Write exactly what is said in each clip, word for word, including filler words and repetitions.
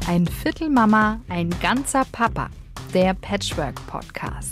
Ein Viertel Mama, ein ganzer Papa. Der Patchwork-Podcast.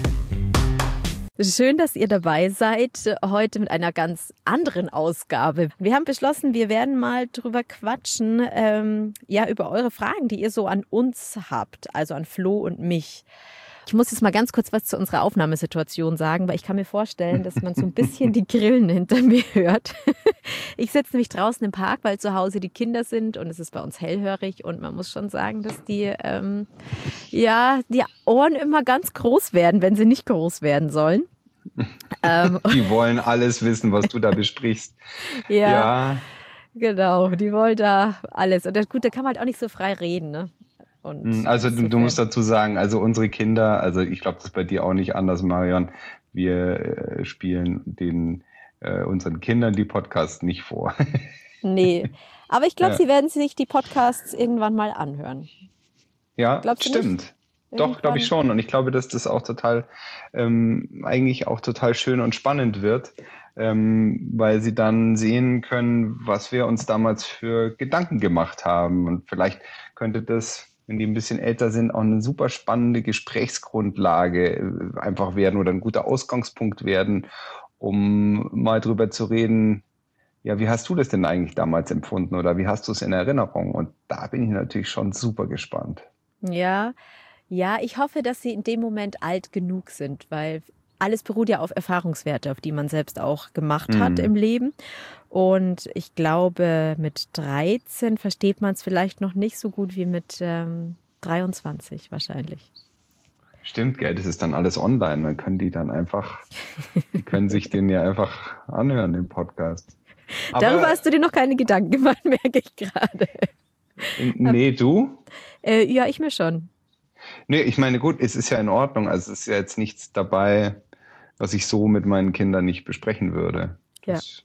Schön, dass ihr dabei seid, heute mit einer ganz anderen Ausgabe. Wir haben beschlossen, wir werden mal drüber quatschen, ähm, ja, über eure Fragen, die ihr so an uns habt, also an Flo und mich. Ich muss jetzt mal ganz kurz was zu unserer Aufnahmesituation sagen, weil ich kann mir vorstellen, dass man so ein bisschen die Grillen hinter mir hört. Ich sitze nämlich draußen im Park, weil zu Hause die Kinder sind und es ist bei uns hellhörig und man muss schon sagen, dass die, ähm, ja, die Ohren immer ganz groß werden, wenn sie nicht groß werden sollen. ähm, die wollen alles wissen, was du da besprichst. Ja, ja, genau, die wollen da alles. Und das, gut, da kann man halt auch nicht so frei reden, ne? Und also du, du musst dazu sagen, also unsere Kinder, also ich glaube, das ist bei dir auch nicht anders, Marion, wir äh, spielen den äh, unseren Kindern die Podcasts nicht vor. Nee, aber ich glaube, ja. sie werden sich die Podcasts irgendwann mal anhören. Ja, Glaubst stimmt. Doch, glaube ich schon. Und ich glaube, dass das auch total, ähm, eigentlich auch total schön und spannend wird, ähm, weil sie dann sehen können, was wir uns damals für Gedanken gemacht haben. Und vielleicht könnte das, wenn die ein bisschen älter sind, auch eine super spannende Gesprächsgrundlage einfach werden oder ein guter Ausgangspunkt werden, um mal drüber zu reden, ja, wie hast du das denn eigentlich damals empfunden oder wie hast du es in Erinnerung? Und da bin ich natürlich schon super gespannt. Ja, ja, ich hoffe, dass sie in dem Moment alt genug sind, weil alles beruht ja auf Erfahrungswerte, auf die man selbst auch gemacht hat mhm. im Leben. Und ich glaube, mit dreizehn versteht man es vielleicht noch nicht so gut wie mit ähm, dreiundzwanzig wahrscheinlich. Stimmt, gell, das ist dann alles online. Man kann die dann einfach, die können sich den ja einfach anhören, den Podcast. Aber darüber hast du dir noch keine Gedanken gemacht, merke ich gerade. Nee, du? Äh, ja, ich mir schon. Nee, ich meine, gut, es ist ja in Ordnung. Also es ist ja jetzt nichts dabei, was ich so mit meinen Kindern nicht besprechen würde. Das,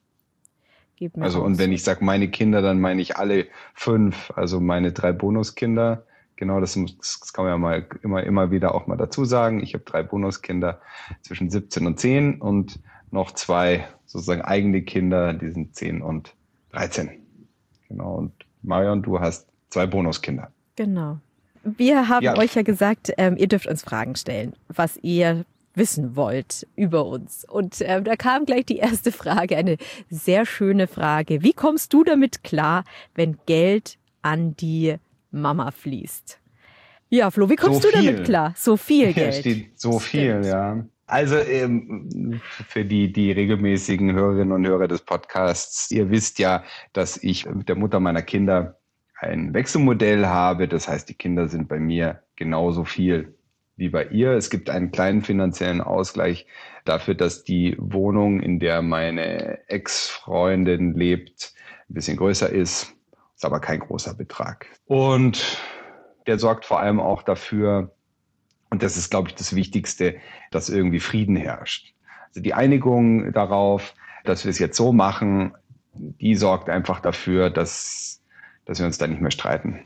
ja. Also und wenn ich sage meine Kinder, dann meine ich alle fünf, also meine drei Bonuskinder. Genau, das, muss, das kann man ja mal immer, immer wieder auch mal dazu sagen. Ich habe drei Bonuskinder zwischen siebzehn und zehn und noch zwei sozusagen eigene Kinder, die sind zehn und dreizehn. Genau, und Marion, du hast zwei Bonuskinder. Genau. Wir haben ja. euch ja gesagt, ähm, ihr dürft uns Fragen stellen, was ihr wissen wollt über uns. Und ähm, da kam gleich die erste Frage, eine sehr schöne Frage. Wie kommst du damit klar, wenn Geld an die Mama fließt? Ja, Flo, wie kommst so du viel. damit klar? So viel Geld. Ja, steht so Stimmt. viel, ja. Also ähm, für die, die regelmäßigen Hörerinnen und Hörer des Podcasts, ihr wisst ja, dass ich mit der Mutter meiner Kinder ein Wechselmodell habe. Das heißt, die Kinder sind bei mir genauso viel wie bei ihr. Es gibt einen kleinen finanziellen Ausgleich dafür, dass die Wohnung, in der meine Ex-Freundin lebt, ein bisschen größer ist. Ist aber kein großer Betrag. Und der sorgt vor allem auch dafür, und das ist, glaube ich, das Wichtigste, dass irgendwie Frieden herrscht. Also die Einigung darauf, dass wir es jetzt so machen, die sorgt einfach dafür, dass dass wir uns da nicht mehr streiten.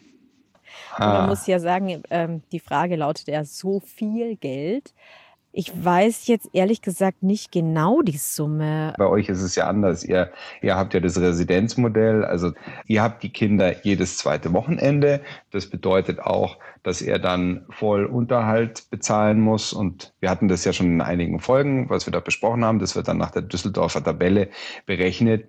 Und man muss ja sagen, ähm, die Frage lautet ja, so viel Geld. Ich weiß jetzt ehrlich gesagt nicht genau die Summe. Bei euch ist es ja anders. Ihr, ihr habt ja das Residenzmodell. Also ihr habt die Kinder jedes zweite Wochenende. Das bedeutet auch, dass er dann voll Unterhalt bezahlen muss. Und wir hatten das ja schon in einigen Folgen, was wir da besprochen haben. Das wird dann nach der Düsseldorfer Tabelle berechnet.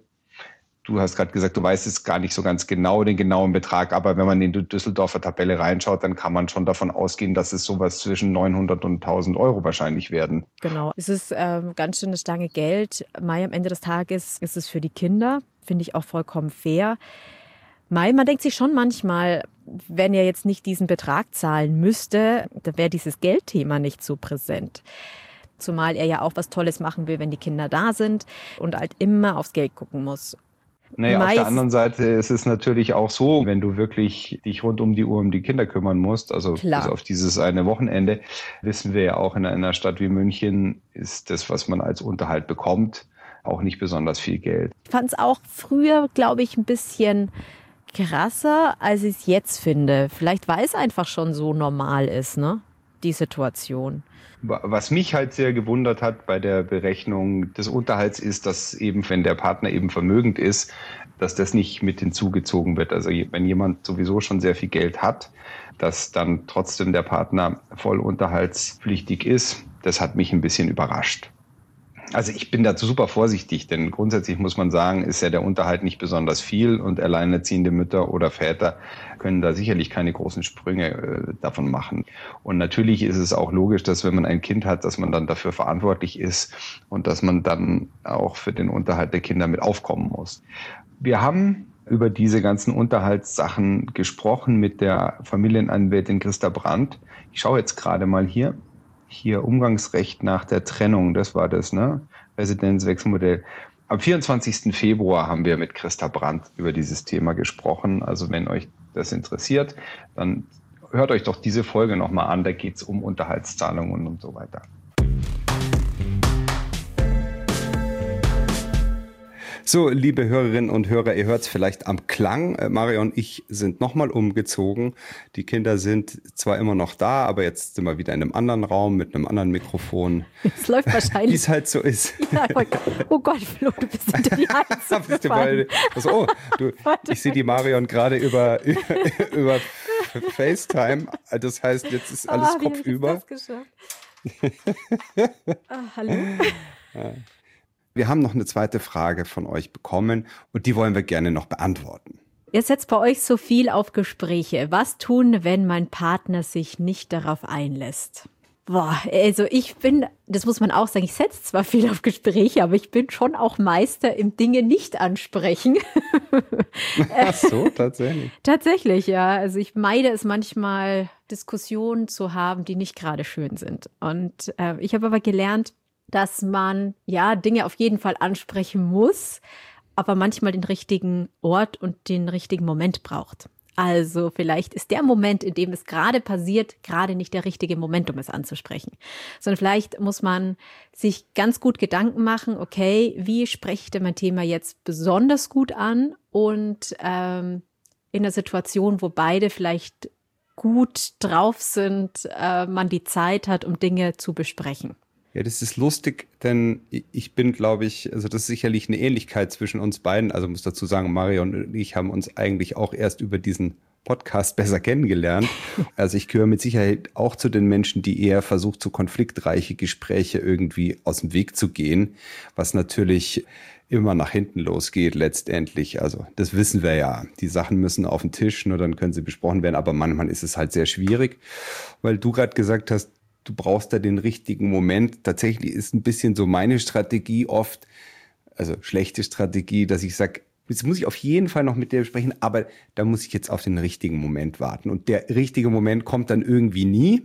Du hast gerade gesagt, du weißt es gar nicht so ganz genau, den genauen Betrag. Aber wenn man in die Düsseldorfer Tabelle reinschaut, dann kann man schon davon ausgehen, dass es sowas zwischen neunhundert und tausend Euro wahrscheinlich werden. Genau. Es ist ähm, ganz schön eine Stange Geld. Mai, am Ende des Tages ist es für die Kinder, finde ich auch vollkommen fair. Mai, man denkt sich schon manchmal, wenn er jetzt nicht diesen Betrag zahlen müsste, dann wäre dieses Geldthema nicht so präsent. Zumal er ja auch was Tolles machen will, wenn die Kinder da sind und halt immer aufs Geld gucken muss. Naja, Meist. Auf der anderen Seite ist es natürlich auch so, wenn du wirklich dich rund um die Uhr um die Kinder kümmern musst, also bis auf dieses eine Wochenende, wissen wir ja auch in einer Stadt wie München, ist das, was man als Unterhalt bekommt, auch nicht besonders viel Geld. Ich fand es auch früher, glaube ich, ein bisschen krasser, als ich es jetzt finde. Vielleicht, weil es einfach schon so normal ist, ne? Die Situation. Was mich halt sehr gewundert hat bei der Berechnung des Unterhalts ist, dass eben, wenn der Partner eben vermögend ist, dass das nicht mit hinzugezogen wird. Also wenn jemand sowieso schon sehr viel Geld hat, dass dann trotzdem der Partner voll unterhaltspflichtig ist, das hat mich ein bisschen überrascht. Also ich bin dazu super vorsichtig, denn grundsätzlich muss man sagen, ist ja der Unterhalt nicht besonders viel und alleinerziehende Mütter oder Väter können da sicherlich keine großen Sprünge äh, davon machen. Und natürlich ist es auch logisch, dass wenn man ein Kind hat, dass man dann dafür verantwortlich ist und dass man dann auch für den Unterhalt der Kinder mit aufkommen muss. Wir haben über diese ganzen Unterhaltssachen gesprochen mit der Familienanwältin Christa Brandt. Ich schaue jetzt gerade mal hier. Hier Umgangsrecht nach der Trennung, das war das, ne? Residenzwechselmodell. Am vierundzwanzigsten Februar haben wir mit Christa Brandt über dieses Thema gesprochen. Also wenn euch das interessiert, dann hört euch doch diese Folge nochmal an. Da geht es um Unterhaltszahlungen und so weiter. So, liebe Hörerinnen und Hörer, ihr hört es vielleicht am Klang. Mario und ich sind nochmal umgezogen. Die Kinder sind zwar immer noch da, aber jetzt sind wir wieder in einem anderen Raum mit einem anderen Mikrofon. Es läuft wahrscheinlich. Wie es halt so ist. Ja, oh Gott, Flo, du bist hinter die Heizung gefallen. Also, oh, du, ich sehe die Marion gerade über, über, über FaceTime. Das heißt, jetzt ist alles ah, kopfüber. Wie habe ich das geschafft? ah, hallo? Ja. Wir haben noch eine zweite Frage von euch bekommen und die wollen wir gerne noch beantworten. Ihr setzt bei euch so viel auf Gespräche. Was tun, wenn mein Partner sich nicht darauf einlässt? Boah, also ich bin, das muss man auch sagen, ich setze zwar viel auf Gespräche, aber ich bin schon auch Meister im Dinge nicht ansprechen. Ach so, tatsächlich. Tatsächlich, ja. Also ich meide es manchmal, Diskussionen zu haben, die nicht gerade schön sind. Und äh, ich habe aber gelernt, dass man ja Dinge auf jeden Fall ansprechen muss, aber manchmal den richtigen Ort und den richtigen Moment braucht. Also vielleicht ist der Moment, in dem es gerade passiert, gerade nicht der richtige Moment, um es anzusprechen. Sondern vielleicht muss man sich ganz gut Gedanken machen, okay, wie spreche ich denn mein Thema jetzt besonders gut an und ähm, in einer Situation, wo beide vielleicht gut drauf sind, äh, man die Zeit hat, um Dinge zu besprechen. Ja, das ist lustig, denn ich bin, glaube ich, also das ist sicherlich eine Ähnlichkeit zwischen uns beiden. Also muss dazu sagen, Marion und ich haben uns eigentlich auch erst über diesen Podcast besser kennengelernt. Also ich gehöre mit Sicherheit auch zu den Menschen, die eher versucht, so konfliktreiche Gespräche irgendwie aus dem Weg zu gehen, was natürlich immer nach hinten losgeht letztendlich. Also das wissen wir ja. Die Sachen müssen auf den Tisch, nur dann können sie besprochen werden. Aber manchmal ist es halt sehr schwierig, weil du gerade gesagt hast, du brauchst da den richtigen Moment. Tatsächlich ist ein bisschen so meine Strategie oft, also schlechte Strategie, dass ich sage, jetzt muss ich auf jeden Fall noch mit dir sprechen, aber da muss ich jetzt auf den richtigen Moment warten. Und der richtige Moment kommt dann irgendwie nie.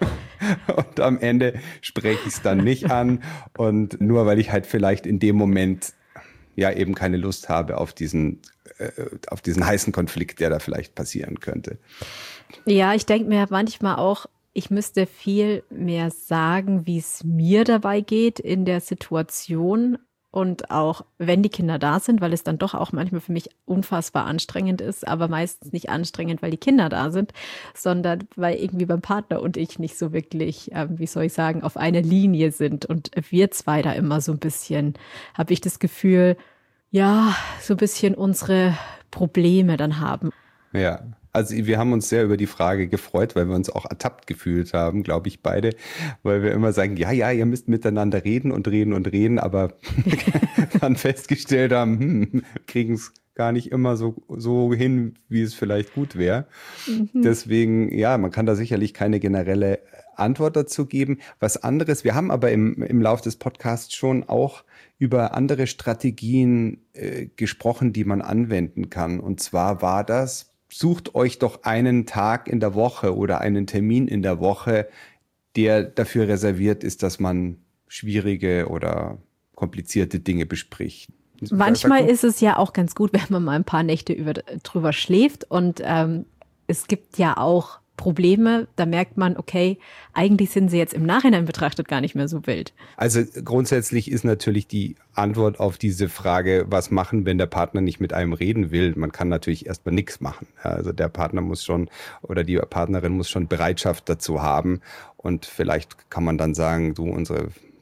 Und am Ende spreche ich es dann nicht an. Und nur weil ich halt vielleicht in dem Moment ja eben keine Lust habe auf diesen, äh, auf diesen heißen Konflikt, der da vielleicht passieren könnte. Ja, ich denke mir manchmal auch, ich müsste viel mehr sagen, wie es mir dabei geht in der Situation und auch, wenn die Kinder da sind, weil es dann doch auch manchmal für mich unfassbar anstrengend ist, aber meistens nicht anstrengend, weil die Kinder da sind, sondern weil irgendwie beim Partner und ich nicht so wirklich, äh, wie soll ich sagen, auf einer Linie sind und wir zwei da immer so ein bisschen, habe ich das Gefühl, ja, so ein bisschen unsere Probleme dann haben. Ja. Also wir haben uns sehr über die Frage gefreut, weil wir uns auch ertappt gefühlt haben, glaube ich, beide, weil wir immer sagen, ja, ja, ihr müsst miteinander reden und reden und reden, aber dann festgestellt haben, hm, kriegen es gar nicht immer so, so hin, wie es vielleicht gut wäre. Mhm. Deswegen, ja, man kann da sicherlich keine generelle Antwort dazu geben. Was anderes, wir haben aber im, im Lauf des Podcasts schon auch über andere Strategien äh, gesprochen, die man anwenden kann. Und zwar war das, sucht euch doch einen Tag in der Woche oder einen Termin in der Woche, der dafür reserviert ist, dass man schwierige oder komplizierte Dinge bespricht. Manchmal ist es ja auch ganz gut, wenn man mal ein paar Nächte über, drüber schläft. Und ähm, es gibt ja auch Probleme, da merkt man, okay, eigentlich sind sie jetzt im Nachhinein betrachtet gar nicht mehr so wild. Also grundsätzlich ist natürlich die Antwort auf diese Frage, was machen, wenn der Partner nicht mit einem reden will. Man kann natürlich erstmal nichts machen. Also der Partner muss schon oder die Partnerin muss schon Bereitschaft dazu haben. Und vielleicht kann man dann sagen, du, unsere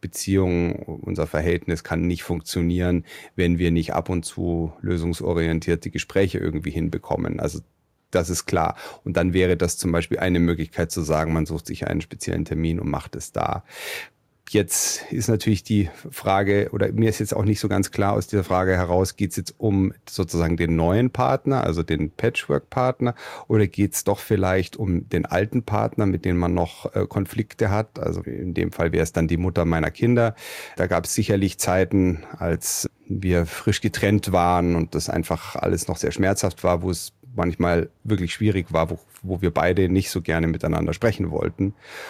Beziehung, unser Verhältnis kann nicht funktionieren, wenn wir nicht ab und zu lösungsorientierte Gespräche irgendwie hinbekommen. Also das ist klar. Und dann wäre das zum Beispiel eine Möglichkeit zu sagen, man sucht sich einen speziellen Termin und macht es da. Jetzt ist natürlich die Frage, oder mir ist jetzt auch nicht so ganz klar aus dieser Frage heraus, geht es jetzt um sozusagen den neuen Partner, also den Patchwork-Partner, oder geht es doch vielleicht um den alten Partner, mit dem man noch äh, Konflikte hat? Also in dem Fall wäre es dann die Mutter meiner Kinder. Da gab es sicherlich Zeiten, als wir frisch getrennt waren und das einfach alles noch sehr schmerzhaft war, wo es manchmal wirklich schwierig war, wo, wo wir beide nicht so gerne miteinander sprechen wollten.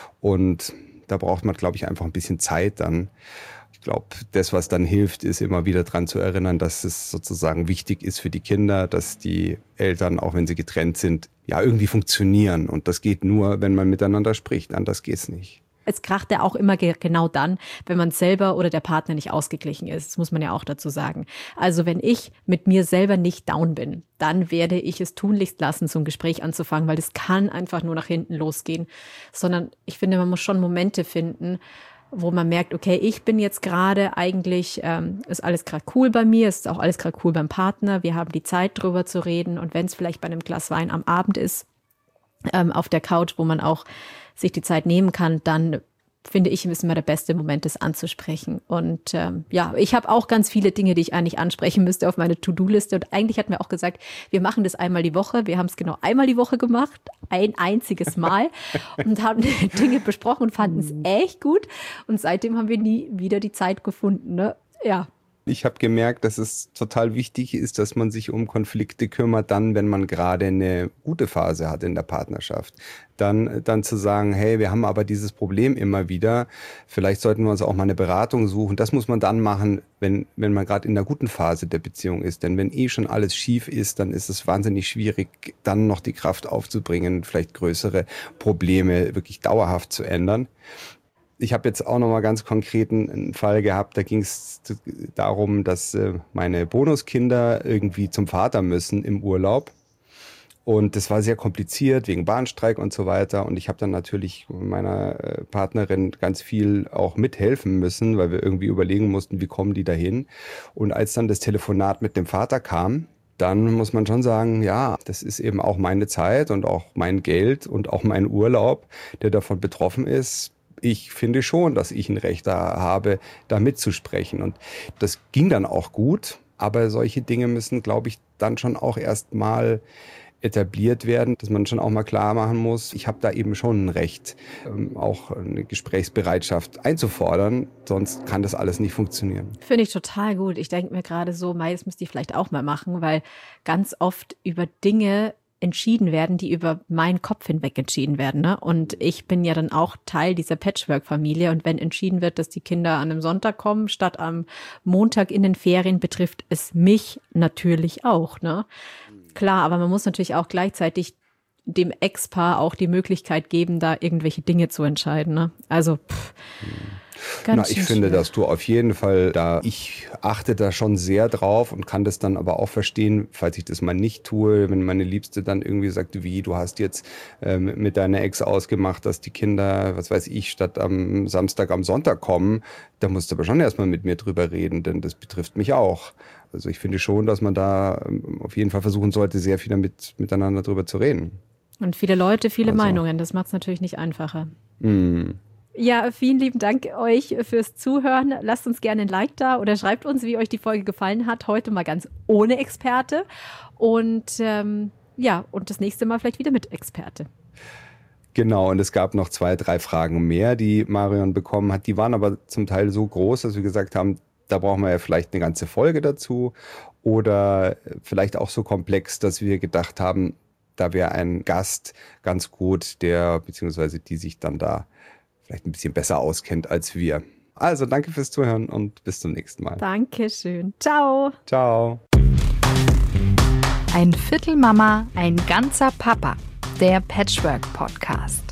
Und da braucht man, glaube ich, einfach ein bisschen Zeit dann. Ich glaube, das, was dann hilft, ist immer wieder daran zu erinnern, dass es sozusagen wichtig ist für die Kinder, dass die Eltern, auch wenn sie getrennt sind, ja irgendwie funktionieren. Und das geht nur, wenn man miteinander spricht. Anders geht's nicht. Es kracht ja auch immer ge- genau dann, wenn man selber oder der Partner nicht ausgeglichen ist. Das muss man ja auch dazu sagen. Also wenn ich mit mir selber nicht down bin, dann werde ich es tunlichst lassen, so ein Gespräch anzufangen, weil das kann einfach nur nach hinten losgehen. Sondern ich finde, man muss schon Momente finden, wo man merkt, okay, ich bin jetzt gerade eigentlich, ähm, ist alles gerade cool bei mir, ist auch alles gerade cool beim Partner. Wir haben die Zeit, drüber zu reden. Und wenn es vielleicht bei einem Glas Wein am Abend ist, ähm, auf der Couch, wo man auch sich die Zeit nehmen kann, dann finde ich, ist immer der beste Moment, das anzusprechen. Und ähm, ja, ich habe auch ganz viele Dinge, die ich eigentlich ansprechen müsste auf meine To-Do-Liste. Und eigentlich hatten wir auch gesagt, wir machen das einmal die Woche. Wir haben es genau einmal die Woche gemacht, ein einziges Mal und haben Dinge besprochen und fanden es echt gut. Und seitdem haben wir nie wieder die Zeit gefunden. Ne? Ja. Ich habe gemerkt, dass es total wichtig ist, dass man sich um Konflikte kümmert, dann, wenn man gerade eine gute Phase hat in der Partnerschaft. Dann, dann zu sagen, hey, wir haben aber dieses Problem immer wieder. Vielleicht sollten wir uns auch mal eine Beratung suchen. Das muss man dann machen, wenn, wenn man gerade in einer guten Phase der Beziehung ist. Denn wenn eh schon alles schief ist, dann ist es wahnsinnig schwierig, dann noch die Kraft aufzubringen, vielleicht größere Probleme wirklich dauerhaft zu ändern. Ich habe jetzt auch noch mal ganz konkreten einen Fall gehabt, da ging es darum, dass äh, meine Bonuskinder irgendwie zum Vater müssen im Urlaub. Und das war sehr kompliziert wegen Bahnstreik und so weiter. Und ich habe dann natürlich meiner äh, Partnerin ganz viel auch mithelfen müssen, weil wir irgendwie überlegen mussten, wie kommen die dahin. Und als dann das Telefonat mit dem Vater kam, dann muss man schon sagen, ja, das ist eben auch meine Zeit und auch mein Geld und auch mein Urlaub, der davon betroffen ist. Ich finde schon, dass ich ein Recht da habe, da mitzusprechen. Und das ging dann auch gut. Aber solche Dinge müssen, glaube ich, dann schon auch erst mal etabliert werden, dass man schon auch mal klar machen muss, ich habe da eben schon ein Recht, auch eine Gesprächsbereitschaft einzufordern. Sonst kann das alles nicht funktionieren. Finde ich total gut. Ich denke mir gerade so, Mai, das müsste ich vielleicht auch mal machen, weil ganz oft über Dinge entschieden werden, die über meinen Kopf hinweg entschieden werden. Ne? Und ich bin ja dann auch Teil dieser Patchwork-Familie. Und wenn entschieden wird, dass die Kinder an einem Sonntag kommen, statt am Montag in den Ferien, betrifft es mich natürlich auch. Ne? Klar, aber man muss natürlich auch gleichzeitig dem Ex-Paar auch die Möglichkeit geben, da irgendwelche Dinge zu entscheiden. Ne? Also pff, ganz Na, ich finde, schwer. dass du auf jeden Fall da, ich achte da schon sehr drauf und kann das dann aber auch verstehen, falls ich das mal nicht tue, wenn meine Liebste dann irgendwie sagt, wie, du hast jetzt ähm, mit deiner Ex ausgemacht, dass die Kinder, was weiß ich, statt am Samstag am Sonntag kommen, da musst du aber schon erstmal mit mir drüber reden, denn das betrifft mich auch. Also ich finde schon, dass man da ähm, auf jeden Fall versuchen sollte, sehr viel damit miteinander drüber zu reden. Und viele Leute, viele Also. Meinungen. Das macht es natürlich nicht einfacher. Mm. Ja, vielen lieben Dank euch fürs Zuhören. Lasst uns gerne ein Like da oder schreibt uns, wie euch die Folge gefallen hat. Heute mal ganz ohne Experte. Und ähm, ja, und das nächste Mal vielleicht wieder mit Experte. Genau, und es gab noch zwei, drei Fragen mehr, die Marion bekommen hat. Die waren aber zum Teil so groß, dass wir gesagt haben, da brauchen wir ja vielleicht eine ganze Folge dazu. Oder vielleicht auch so komplex, dass wir gedacht haben, da wäre ein Gast ganz gut, der beziehungsweise die sich dann da vielleicht ein bisschen besser auskennt als wir. Also danke fürs Zuhören und bis zum nächsten Mal. Dankeschön. Ciao. Ciao. Ein Viertel Mama, ein ganzer Papa. Der Patchwork Podcast.